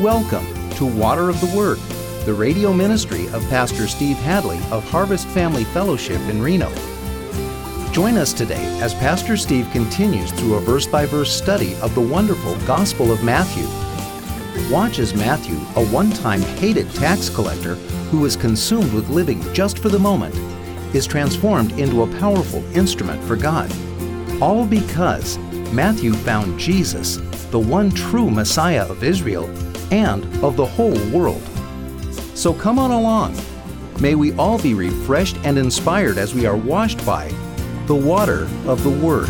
Welcome to Water of the Word, the radio ministry of Pastor Steve Hadley of Harvest Family Fellowship in Reno. Join us today as Pastor Steve continues through a verse-by-verse study of the wonderful Gospel of Matthew. Watch as Matthew, a one-time hated tax collector who was consumed with living just for the moment, is transformed into a powerful instrument for God. All because Matthew found Jesus, the one true Messiah of Israel and of the whole world. So come on along. May we all be refreshed and inspired as we are washed by the water of the Word.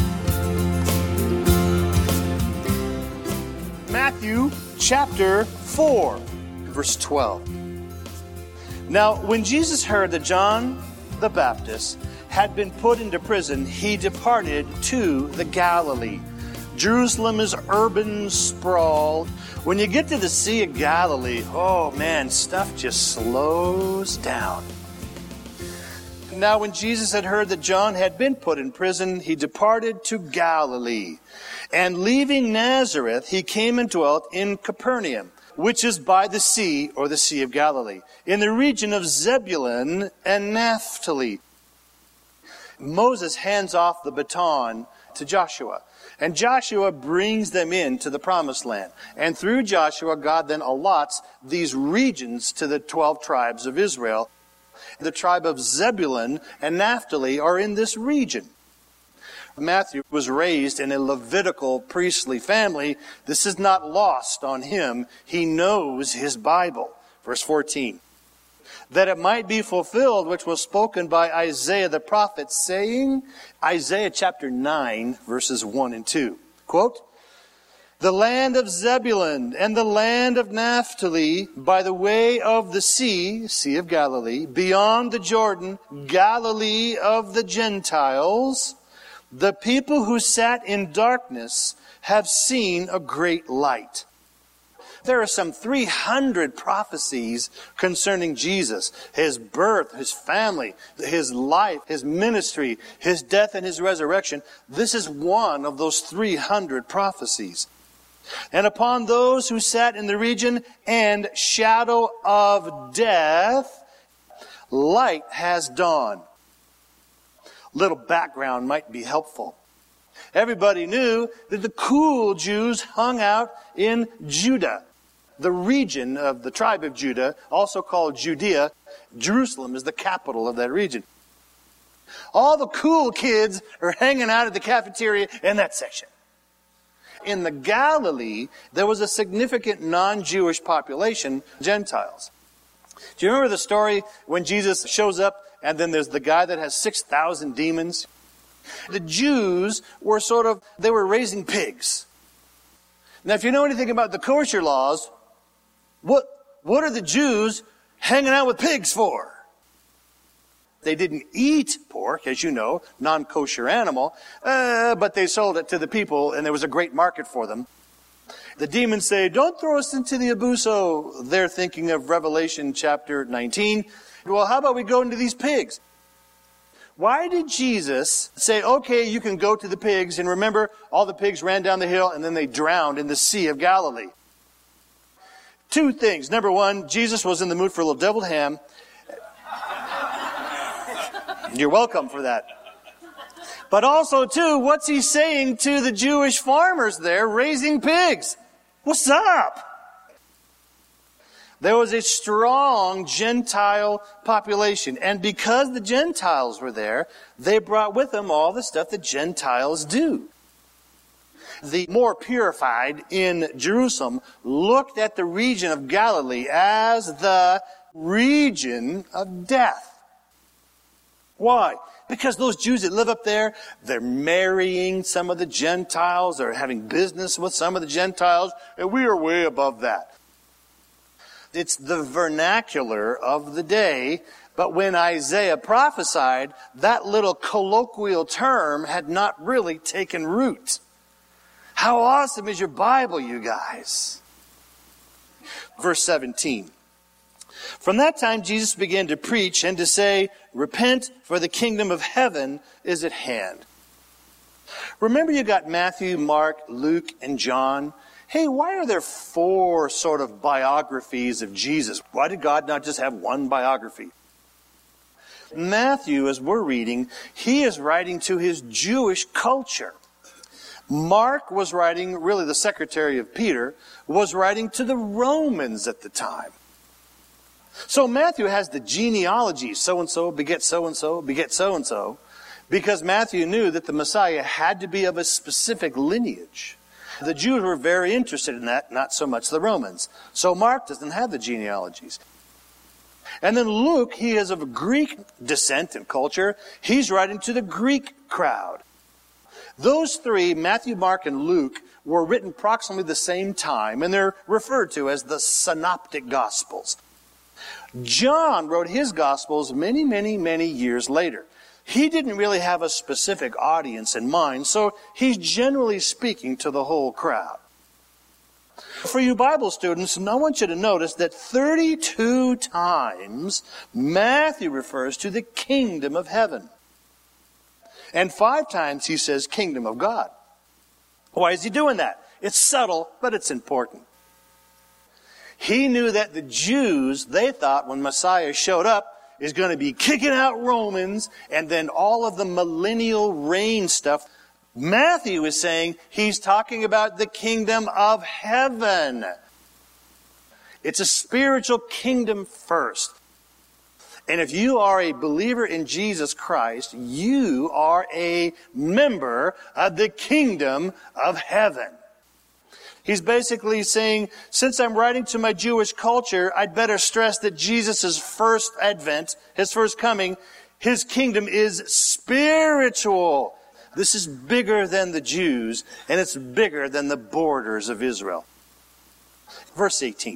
Matthew chapter 4, verse 12. Now, when Jesus heard that John the Baptist had been put into prison, he departed to the Galilee. Jerusalem is urban sprawl. When you get to the Sea of Galilee, oh man, stuff just slows down. Now, when Jesus had heard that John had been put in prison, he departed to Galilee. And leaving Nazareth, he came and dwelt in Capernaum, which is by the sea, or the Sea of Galilee, in the region of Zebulun and Naphtali. Moses hands off the baton to Joshua, and Joshua brings them into the promised land. And through Joshua, God then allots these regions to the 12 tribes of Israel. The tribe of Zebulun and Naphtali are in this region. Matthew was raised in a Levitical priestly family. This is not lost on him. He knows his Bible. Verse 14. That it might be fulfilled, which was spoken by Isaiah the prophet, saying, Isaiah chapter 9, verses 1 and 2. Quote, the land of Zebulun and the land of Naphtali, by the way of the sea, Sea of Galilee, beyond the Jordan, Galilee of the Gentiles, the people who sat in darkness have seen a great light. There are some 300 prophecies concerning Jesus, his birth, his family, his life, his ministry, his death, and his resurrection. This is one of those 300 prophecies. And upon those who sat in the region and shadow of death, light has dawned. Little background might be helpful. Everybody knew that the cool Jews hung out in Judah, the region of the tribe of Judah, also called Judea. Jerusalem is the capital of that region. All the cool kids are hanging out at the cafeteria in that section. In the Galilee, there was a significant non-Jewish population, Gentiles. Do you remember the story when Jesus shows up and then there's the guy that has 6,000 demons? The Jews were they were raising pigs. Now, if you know anything about the kosher laws, what are the Jews hanging out with pigs for? They didn't eat pork, as you know, non-kosher animal, but they sold it to the people, and there was a great market for them. The demons say, don't throw us into the abuso. They're thinking of Revelation chapter 19. Well, how about we go into these pigs? Why did Jesus say, okay, you can go to the pigs, and remember, all the pigs ran down the hill, and then they drowned in the Sea of Galilee? Two things. Number one, Jesus was in the mood for a little deviled ham. You're welcome for that. But also, too, what's he saying to the Jewish farmers there raising pigs? What's up? There was a strong Gentile population. And because the Gentiles were there, they brought with them all the stuff that Gentiles do. The more purified in Jerusalem looked at the region of Galilee as the region of death. Why? Because those Jews that live up there, they're marrying some of the Gentiles, they're having business with some of the Gentiles, and we are way above that. It's the vernacular of the day, but when Isaiah prophesied, that little colloquial term had not really taken root. How awesome is your Bible, you guys? Verse 17. From that time, Jesus began to preach and to say, repent, for the kingdom of heaven is at hand. Remember, you got Matthew, Mark, Luke, and John. hey, why are there 4 sort of biographies of Jesus? Why did God not just have one biography? Matthew, as we're reading, he is writing to his Jewish culture. Mark was writing, really the secretary of Peter, was writing to the Romans at the time. So Matthew has the genealogy, so-and-so beget so-and-so, beget so-and-so, because Matthew knew that the Messiah had to be of a specific lineage. The Jews were very interested in that, not so much the Romans. So Mark doesn't have the genealogies. And then Luke, he is of Greek descent and culture. He's writing to the Greek crowd. Those 3, Matthew, Mark, and Luke, were written approximately the same time, and they're referred to as the Synoptic Gospels. John wrote his Gospels many, many, many years later. He didn't really have a specific audience in mind, so he's generally speaking to the whole crowd. For you Bible students, I want you to notice that 32 times Matthew refers to the kingdom of heaven. And 5 times he says kingdom of God. Why is he doing that? It's subtle, but it's important. He knew that the Jews, they thought when Messiah showed up, is going to be kicking out Romans and then all of the millennial reign stuff. Matthew is saying he's talking about the kingdom of heaven. It's a spiritual kingdom first. And if you are a believer in Jesus Christ, you are a member of the kingdom of heaven. He's basically saying, since I'm writing to my Jewish culture, I'd better stress that Jesus' first advent, his first coming, his kingdom is spiritual. This is bigger than the Jews, and it's bigger than the borders of Israel. Verse 18.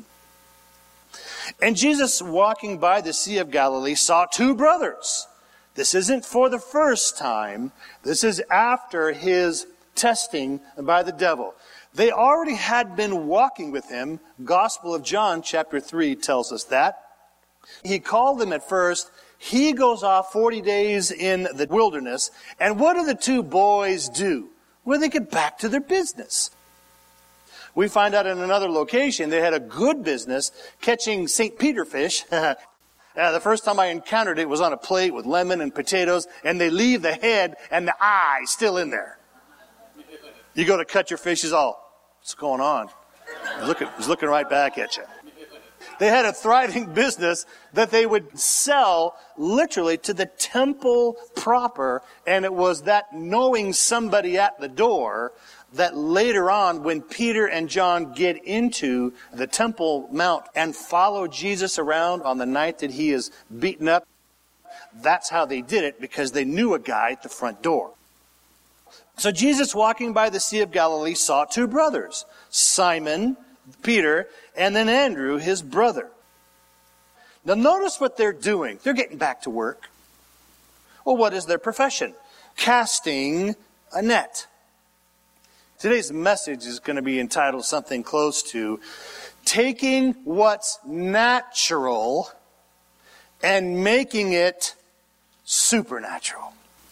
And Jesus, walking by the Sea of Galilee, saw 2 brothers. This isn't for the first time. This is after his testing by the devil. They already had been walking with him. Gospel of John, chapter 3, tells us that. He called them at first. He goes off 40 days in the wilderness. And what do the 2 boys do? Well, they get back to their business. We find out in another location they had a good business catching St. Peter fish. The first time I encountered it was on a plate with lemon and potatoes, and they leave the head and the eye still in there. You go to cut your fish, what's going on? He's looking right back at you. They had a thriving business that they would sell literally to the temple proper, and it was that knowing somebody at the door that later on, when Peter and John get into the Temple Mount and follow Jesus around on the night that he is beaten up, that's how they did it, because they knew a guy at the front door. So Jesus, walking by the Sea of Galilee, saw 2 brothers, Simon, Peter, and then Andrew, his brother. Now notice what they're doing. They're getting back to work. Well, what is their profession? Casting a net. Today's message is going to be entitled something close to taking what's natural and making it supernatural.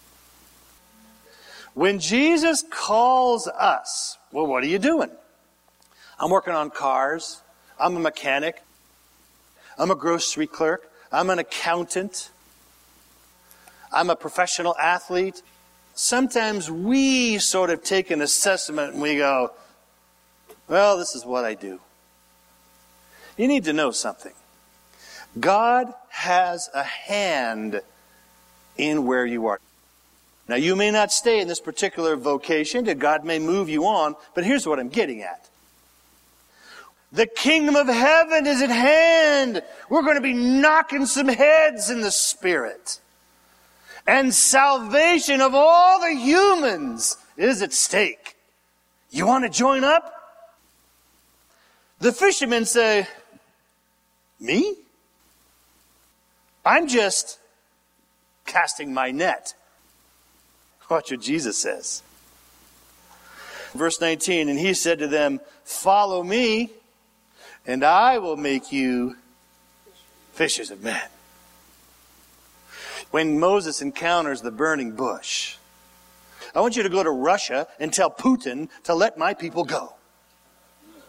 When Jesus calls us, well, what are you doing? I'm working on cars. I'm a mechanic. I'm a grocery clerk. I'm an accountant. I'm a professional athlete. Sometimes we sort of take an assessment and we go, well, this is what I do. You need to know something. God has a hand in where you are. Now, you may not stay in this particular vocation, that God may move you on, but here's what I'm getting at. The kingdom of heaven is at hand. We're going to be knocking some heads in the spirit. And salvation of all the humans is at stake. You want to join up? The fishermen say, me? I'm just casting my net. Watch what Jesus says. Verse 19, and he said to them, follow me, and I will make you fishers of men. When Moses encounters the burning bush, I want you to go to Russia and tell Putin to let my people go.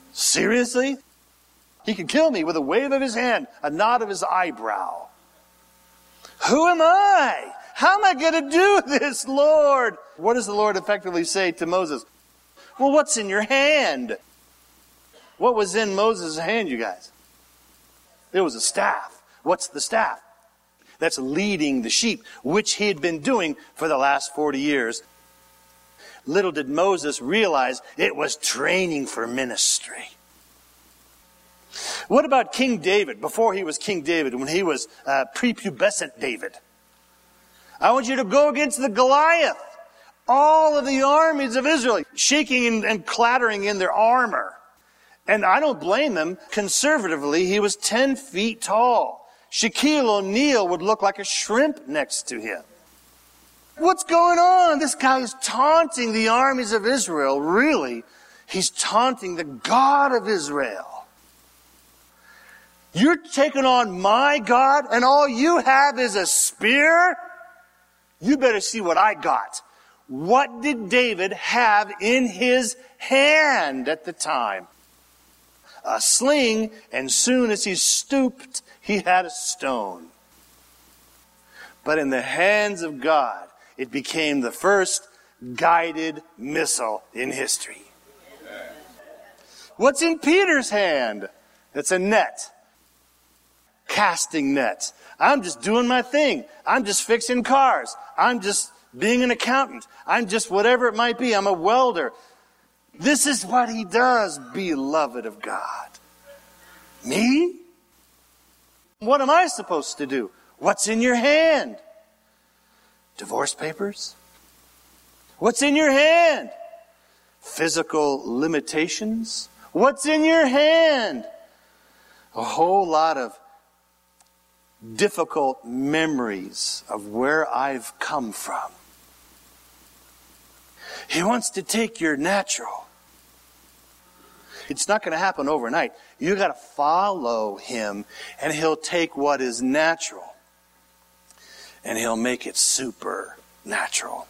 Seriously? He can kill me with a wave of his hand, a nod of his eyebrow. Who am I? How am I going to do this, Lord? What does the Lord effectively say to Moses? Well, what's in your hand? What was in Moses' hand, you guys? It was a staff. What's the staff? That's leading the sheep, which he had been doing for the last 40 years. Little did Moses realize it was training for ministry. What about King David, before he was King David, when he was prepubescent David? I want you to go against the Goliath. All of the armies of Israel shaking and clattering in their armor. And I don't blame them. Conservatively, he was 10 feet tall. Shaquille O'Neal would look like a shrimp next to him. What's going on? This guy is taunting the armies of Israel. Really, he's taunting the God of Israel. You're taking on my God, and all you have is a spear? You better see what I got. What did David have in his hand at the time? A sling, and soon as he stooped, he had a stone. But in the hands of God, it became the first guided missile in history. What's in Peter's hand? It's a net. Casting net. I'm just doing my thing. I'm just fixing cars. I'm just being an accountant. I'm just whatever it might be. I'm a welder. This is what he does, beloved of God. Me? What am I supposed to do? What's in your hand? Divorce papers? What's in your hand? Physical limitations? What's in your hand? A whole lot of difficult memories of where I've come from. He wants to take your natural. It's not going to happen overnight. You got to follow him, and he'll take what is natural and he'll make it supernatural.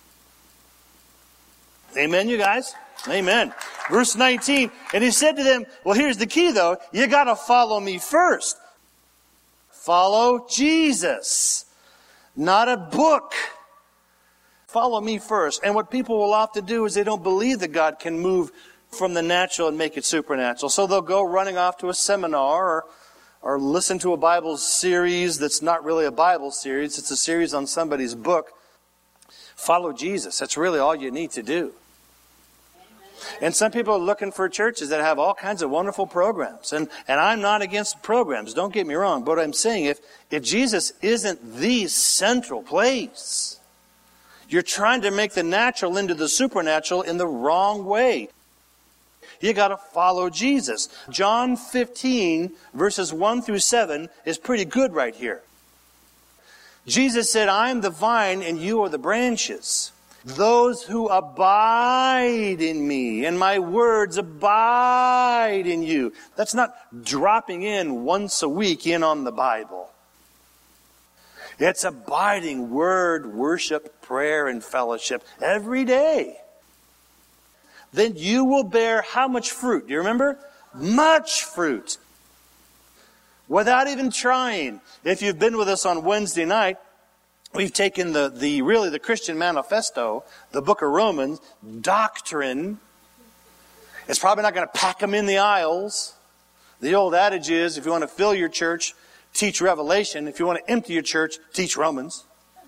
Amen, you guys? Amen. Verse 19. And he said to them, well, here's the key though. You got to follow me first. Follow Jesus, not a book. Follow me first. And what people will often do is they don't believe that God can move from the natural and make it supernatural. So they'll go running off to a seminar or listen to a Bible series that's not really a Bible series. It's a series on somebody's book. Follow Jesus. That's really all you need to do. And some people are looking for churches that have all kinds of wonderful programs. And I'm not against programs, don't get me wrong. But I'm saying if Jesus isn't the central place, you're trying to make the natural into the supernatural in the wrong way. You got to follow Jesus. John 15, verses 1 through 7 is pretty good right here. Jesus said, I am the vine and you are the branches. Those who abide in me and my words abide in you. That's not dropping in once a week in on the Bible. It's abiding word, worship, prayer, and fellowship every day. Then you will bear how much fruit? Do you remember? Much fruit. Without even trying. If you've been with us on Wednesday night, we've taken the Christian manifesto, the book of Romans, doctrine. It's probably not going to pack them in the aisles. The old adage is, if you want to fill your church, teach Revelation. If you want to empty your church, teach Romans.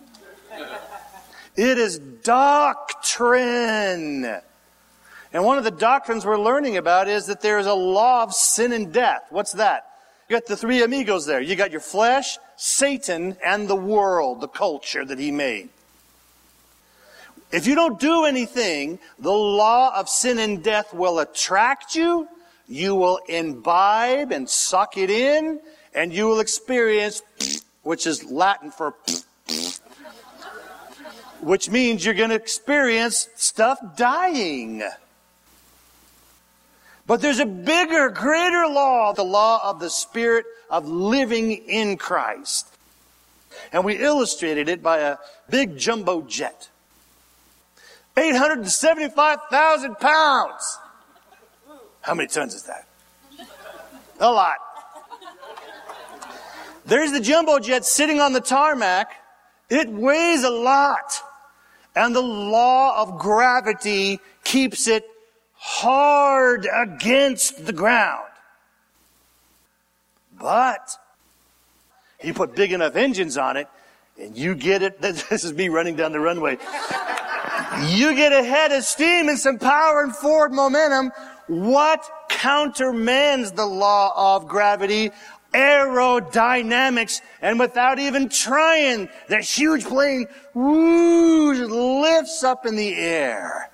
It is doctrine. And one of the doctrines we're learning about is that there is a law of sin and death. What's that? You got the three amigos there. You got your flesh, Satan, and the world, the culture that he made. If you don't do anything, the law of sin and death will attract you. You will imbibe and suck it in, and you will experience, which is Latin for, which means you're going to experience stuff dying. But there's a bigger, greater law, the law of the Spirit of living in Christ. And we illustrated it by a big jumbo jet. 875,000 pounds. How many tons is that? A lot. There's the jumbo jet sitting on the tarmac. It weighs a lot. And the law of gravity keeps it hard against the ground. But you put big enough engines on it, and you get it. This is me running down the runway. You get a head of steam and some power and forward momentum. What countermands the law of gravity? Aerodynamics. And without even trying, the huge plane lifts up in the air.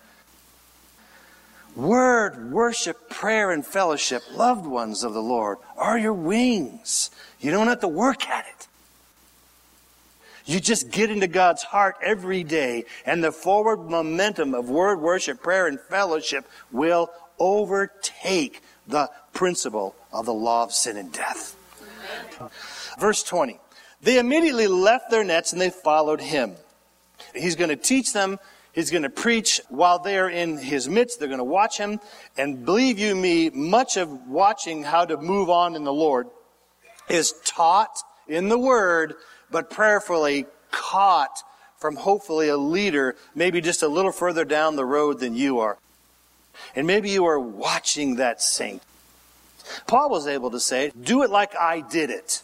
Word, worship, prayer, and fellowship, loved ones of the Lord, are your wings. You don't have to work at it. You just get into God's heart every day, and the forward momentum of word, worship, prayer, and fellowship will overtake the principle of the law of sin and death. Verse 20. They immediately left their nets and they followed him. He's going to teach them. He's going to preach while they are in his midst. They're going to watch him. And believe you me, much of watching how to move on in the Lord is taught in the Word, but prayerfully caught from hopefully a leader, maybe just a little further down the road than you are. And maybe you are watching that saint. Paul was able to say, do it like I did it.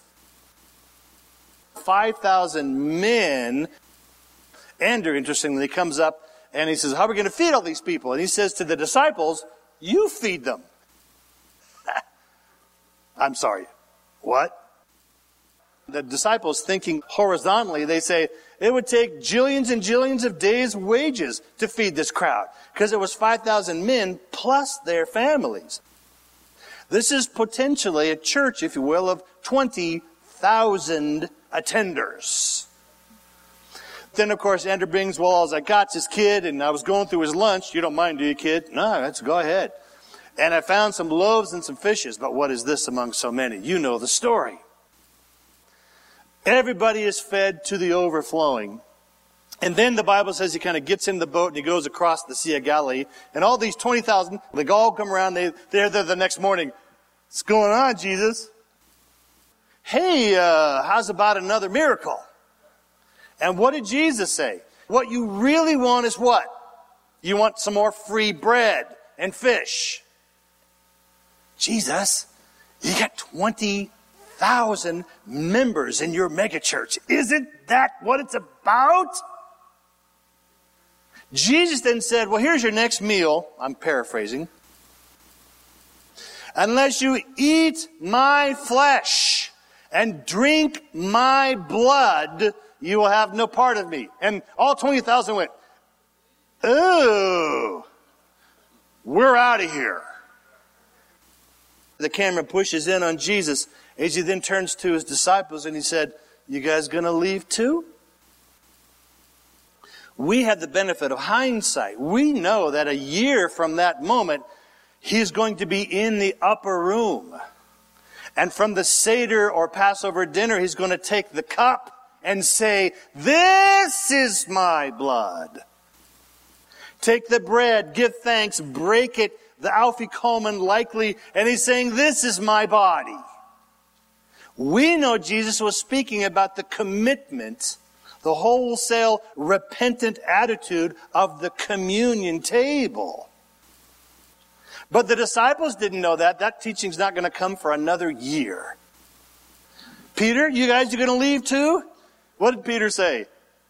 5,000 men. Andrew, interestingly, comes up and he says, how are we going to feed all these people? And he says to the disciples, you feed them. I'm sorry. What? The disciples, thinking horizontally, they say it would take jillions and jillions of days' wages to feed this crowd, because it was 5,000 men plus their families. This is potentially a church, if you will, of 20,000 attenders. Then, of course, Andrew brings, well, all I got's his kid, and I was going through his lunch. You don't mind, do you, kid? No, let's go ahead. And I found some loaves and some fishes, but what is this among so many? You know the story. Everybody is fed to the overflowing. And then the Bible says he kind of gets in the boat and he goes across the Sea of Galilee. And all these 20,000, they all come around. They're there the next morning. What's going on, Jesus? Hey, how's about another miracle? And what did Jesus say? What you really want is what? You want some more free bread and fish. Jesus, you got 20,000 members in your megachurch. Isn't that what it's about? Jesus then said, well, here's your next meal. I'm paraphrasing. Unless you eat my flesh and drink my blood, you will have no part of me. And all 20,000 went, oh, we're out of here. The camera pushes in on Jesus as he then turns to his disciples and he said, you guys going to leave too? We have the benefit of hindsight. We know that a year from that moment, he's going to be in the upper room. And from the Seder or Passover dinner, he's going to take the cup and say, this is my blood. Take the bread, give thanks, break it, the Afikomen likely, and he's saying, this is my body. We know Jesus was speaking about the commitment, the wholesale repentant attitude of the communion table. But the disciples didn't know that. That teaching's not going to come for another year. Peter, you guys are going to leave too? What did Peter say?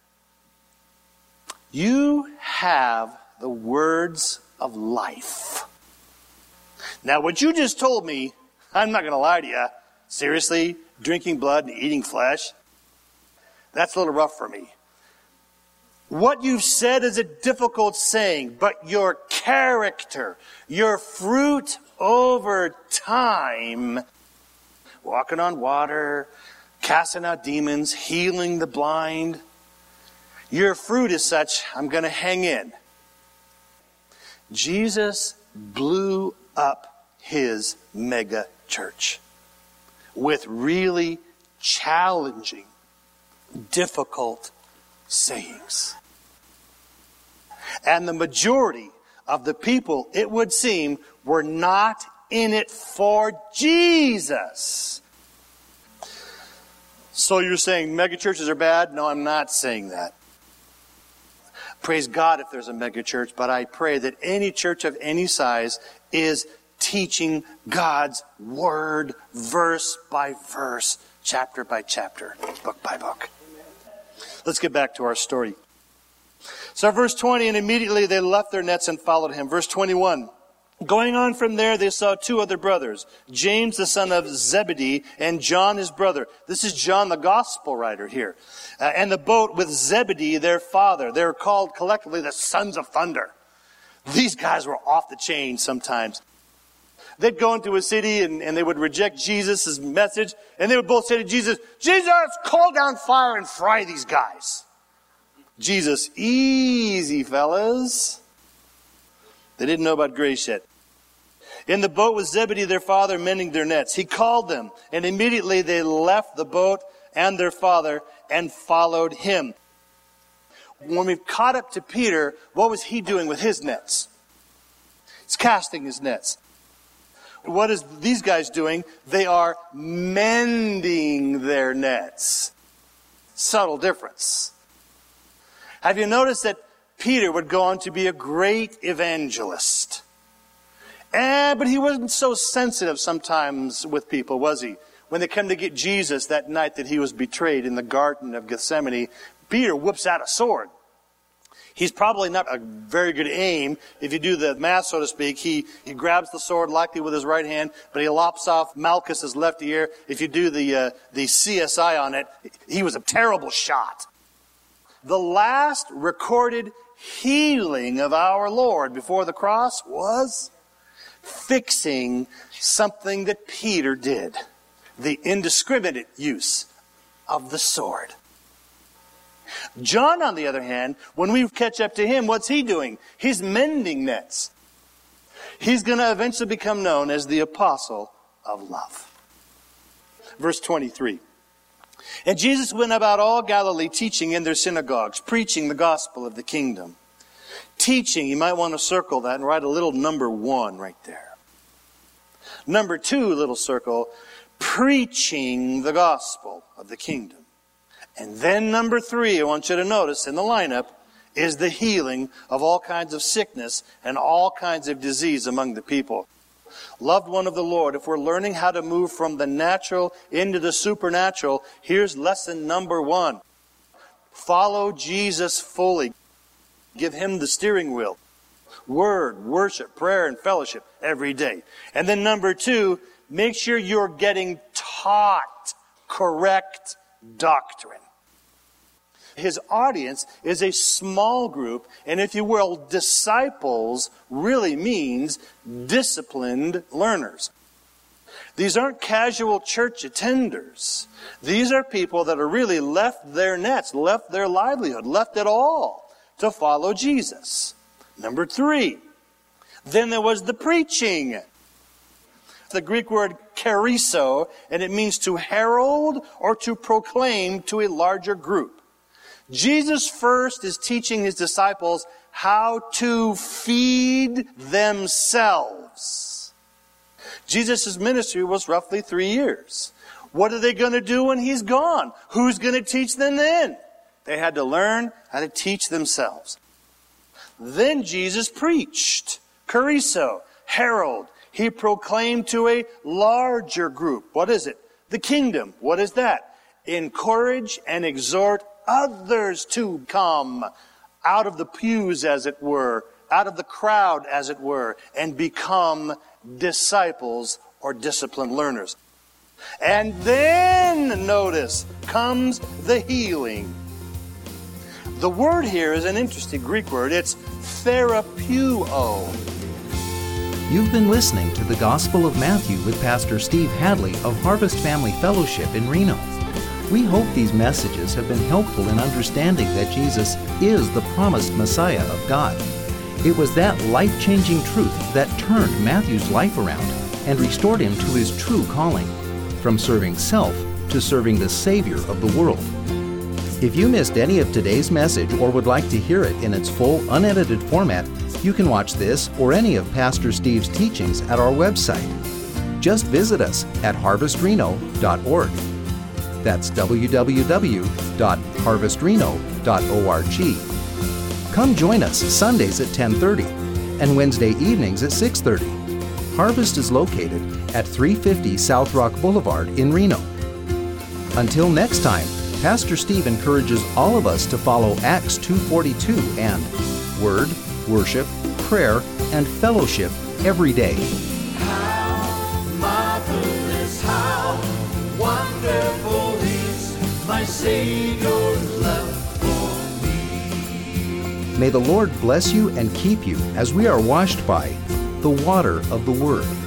You have the words of life. Now, what you just told me, I'm not going to lie to you. Seriously, drinking blood and eating flesh? That's a little rough for me. What you've said is a difficult saying, but your character, your fruit over time, walking on water, casting out demons, healing the blind, your fruit is such, I'm going to hang in. Jesus blew up his mega church with really challenging, difficult sayings. And the majority of the people, it would seem, were not in it for Jesus. So you're saying megachurches are bad? No, I'm not saying that. Praise God if there's a megachurch, but I pray that any church of any size is teaching God's Word verse by verse, chapter by chapter, book by book. Let's get back to our story. So verse 20, and immediately they left their nets and followed him. Verse 21, going on from there, they saw two other brothers, James the son of Zebedee and John his brother. This is John the gospel writer here. And the boat with Zebedee, their father. They're called collectively the sons of thunder. These guys were off the chain sometimes. They'd go into a city and they would reject Jesus' message. And they would both say to Jesus, Jesus, call down fire and fry these guys. Jesus, easy fellas. They didn't know about grace yet. In the boat with Zebedee, their father, mending their nets. He called them, and immediately they left the boat and their father and followed him. When we've caught up to Peter, what was he doing with his nets? He's casting his nets. What is these guys doing? They are mending their nets. Subtle difference. Have you noticed that Peter would go on to be a great evangelist? But he wasn't so sensitive sometimes with people, was he? When they come to get Jesus that night that he was betrayed in the Garden of Gethsemane, Peter whips out a sword. He's probably not a very good aim. If you do the math, so to speak, he grabs the sword likely with his right hand, but he lops off Malchus's left ear. If you do the CSI on it, he was a terrible shot. The last recorded healing of our Lord before the cross was fixing something that Peter did. The indiscriminate use of the sword. John, on the other hand, when we catch up to him, what's he doing? He's mending nets. He's going to eventually become known as the apostle of love. Verse 23. And Jesus went about all Galilee, teaching in their synagogues, preaching the gospel of the kingdom. Teaching, you might want to circle that and write a little number 1 right there. Number 2, little circle, preaching the gospel of the kingdom. And then number 3, I want you to notice in the lineup, is the healing of all kinds of sickness and all kinds of disease among the people. Loved one of the Lord, if we're learning how to move from the natural into the supernatural, here's lesson number 1. Follow Jesus fully. Give him the steering wheel. Word, worship, prayer, and fellowship every day. And then number 2, make sure you're getting taught correct doctrine. His audience is a small group, and if you will, disciples really means disciplined learners. These aren't casual church attenders. These are people that are really left their nets, left their livelihood, left it all to follow Jesus. Number 3, then there was the preaching. The Greek word keriso, and it means to herald or to proclaim to a larger group. Jesus first is teaching his disciples how to feed themselves. Jesus' ministry was roughly 3 years. What are they going to do when he's gone? Who's going to teach them then? They had to learn how to teach themselves. Then Jesus preached. Keriso, herald. He proclaimed to a larger group. What is it? The kingdom. What is that? Encourage and exhort others to come out of the pews, as it were, out of the crowd, as it were, and become disciples or disciplined learners. And then, notice, comes the healing. The word here is an interesting Greek word. It's therapeuo. You've been listening to the Gospel of Matthew with Pastor Steve Hadley of Harvest Family Fellowship in Reno. We hope these messages have been helpful in understanding that Jesus is the promised Messiah of God. It was that life-changing truth that turned Matthew's life around and restored him to his true calling, from serving self to serving the Savior of the world. If you missed any of today's message or would like to hear it in its full, unedited format, You can watch this or any of Pastor Steve's teachings at our website. Just visit us at harvestreno.org. That's www.harvestreno.org. Come join us Sundays at 10:30 and Wednesday evenings at 6:30. Harvest is located at 350 South Rock Boulevard in Reno. Until next time, Pastor Steve encourages all of us to follow Acts 2:42 and Word, Worship, Prayer, and Fellowship every day. How marvelous, how wonderful is my Savior's love for me. May the Lord bless you and keep you as we are washed by the water of the Word.